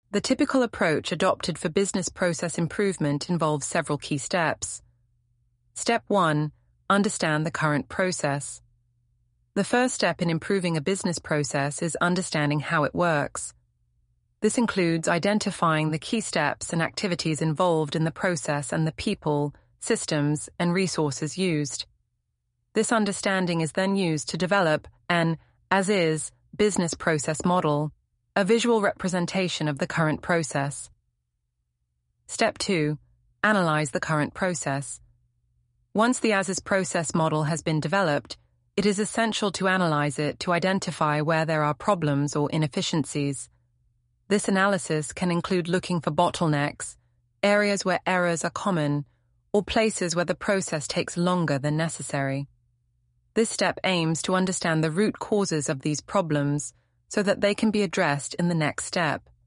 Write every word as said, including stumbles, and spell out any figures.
The typical approach adopted for business process improvement involves several key steps. Step one. Understand the current process. The first step in improving a business process is understanding how it works. This includes identifying the key steps and activities involved in the process and the people, systems, and resources used. This understanding is then used to develop an as-is business process model, a visual representation of the current process. Step two. Analyze the current process. Once the as-is process model has been developed, it is essential to analyze it to identify where there are problems or inefficiencies. This analysis can include looking for bottlenecks, areas where errors are common, or places where the process takes longer than necessary. This step aims to understand the root causes of these problems so that they can be addressed in the next step.